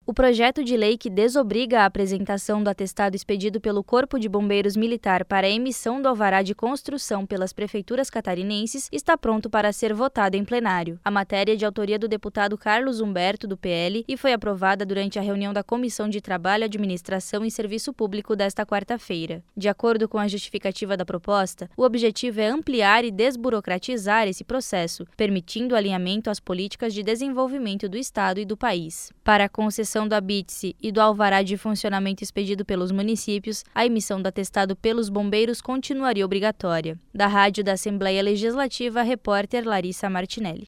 O projeto de lei que desobriga a apresentação do atestado expedido pelo Corpo de Bombeiros Militar para a emissão do alvará de construção pelas prefeituras catarinenses está pronto para ser votado em plenário. A matéria é de autoria do deputado Carlos Humberto, do PL, e foi aprovada durante a reunião da Comissão de Trabalho, Administração e Serviço Público desta quarta-feira. De acordo com a justificativa da proposta, o objetivo é ampliar e desburocratizar esse processo, permitindo alinhamento às políticas de desenvolvimento do Estado e do país. Para a concessão do habite-se e do alvará de funcionamento expedido pelos municípios, a emissão do atestado pelos bombeiros continuaria obrigatória. Da Rádio da Assembleia Legislativa, repórter Larissa Martinelli.